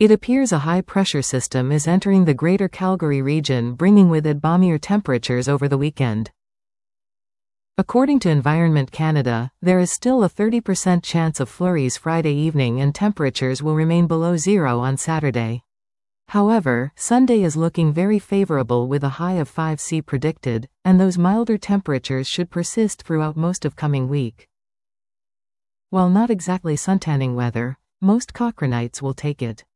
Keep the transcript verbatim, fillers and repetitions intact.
It appears a high-pressure system is entering the Greater Calgary region, bringing with it balmier temperatures over the weekend. According to Environment Canada, there is still a thirty percent chance of flurries Friday evening and temperatures will remain below zero on Saturday. However, Sunday is looking very favorable with a high of five degrees Celsius predicted, and those milder temperatures should persist throughout most of coming week. While not exactly suntanning weather, most Cochranites will take it.